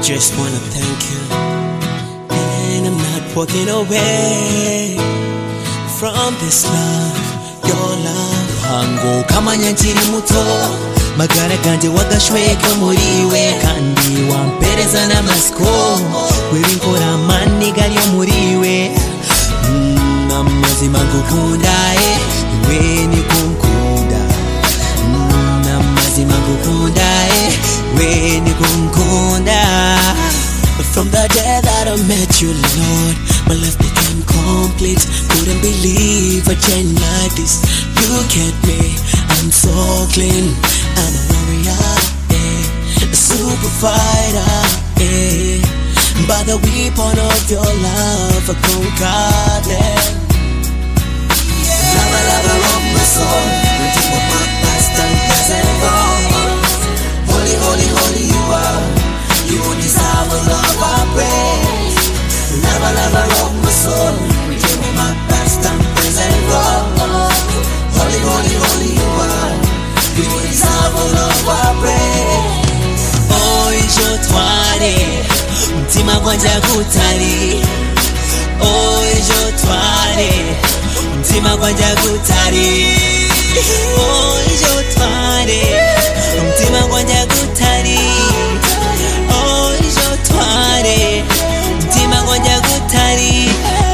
Just wanna thank you, and I'm not walking away from this love, your love. Hango kamanya nkiri muto, magara ganje wagashweka muriwe, kandi wampereza n'amasiko webinkora mani gali muriwe. Amazima ngukunda iwe nikunkunda, amazima ngukunda iwe nikunkunda. From the day that I met you, Lord, my life became complete. Couldn't believe a change like this. You kept me, I'm so clean. I'm a warrior, a super fighter, by the weapon of your love I conquered them. Lover, lover of my soul, redeemer of my past and present wrong. Holy, holy, holy you are. You deserve all of our praise. Lover, lover of my soul, redeemer of my past and present wrong. Holy, holy, holy you are. You deserve all of our praise. Oh, ijoro tware, umutima gwanje gutari. Oh, ijoro tware, umutima gwanje gutari. Oh, ijoro tware, umutima gwanje gutari. Oh, ijoro tware, umutima gwanje gutari.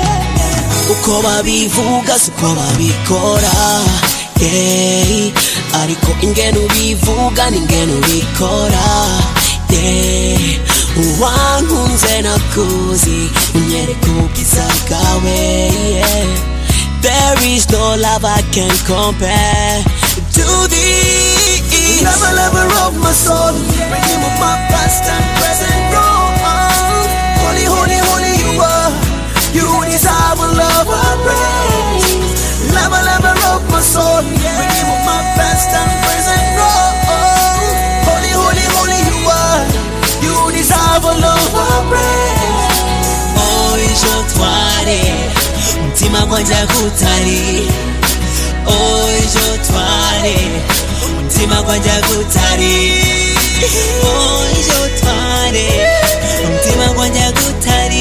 Uko babivuga siko babikora, yeah. Ariko ingene ubivuga n'ingene ubikora, yeah. Wankunze nakuzi, unyereka ubwiza bwawe, yeah. There is no love I can compare to thee. Lover, lover of my soul, redeemer of my past and present wrong. Holy, holy, holy you are. You deserve all of our praise. Lover, lover of my soul, redeemer of my past and present wrong. Holy, holy, holy you are. You deserve all of our praise. Oh, ijoro tware, umutima gwanje gutari. Oh, ijoro tware, umutima gwanje gutari. Oh, ijoro tware, umutima gwanje gutari.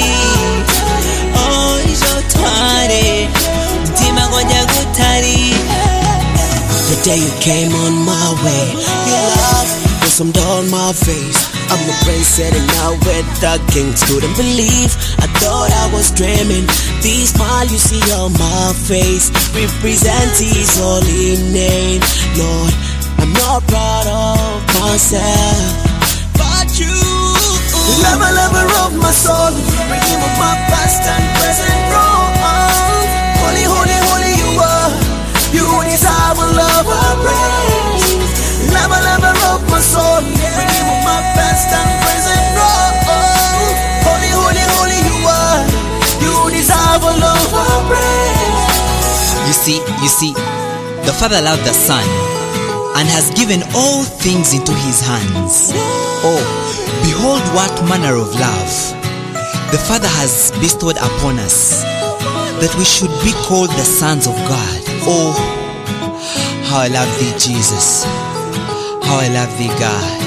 Oh, ijoro tware, umutima gwanje gutari. The day you came on my way, your love blossomed on my face. I'm a prince setting out with the kings. Couldn't believe, I thought I was dreaming. The smile you see on my face represents his holy name. Lord, I'm not proud of myself, but you. Lover, lover of my soul, redeemer of my past and present wrong. Holy, holy, holy you are. You deserve all of our praise. Lover, lover of my soul, redeemer of my past and present wrong. Holy, holy, holy you are. You deserve all of our praise. You see, the Father loved the Son and has given all things into his hands. Oh, behold what manner of love the Father has bestowed upon us, that we should be called the sons of God. Oh, how I love thee, Jesus. How I love thee, God.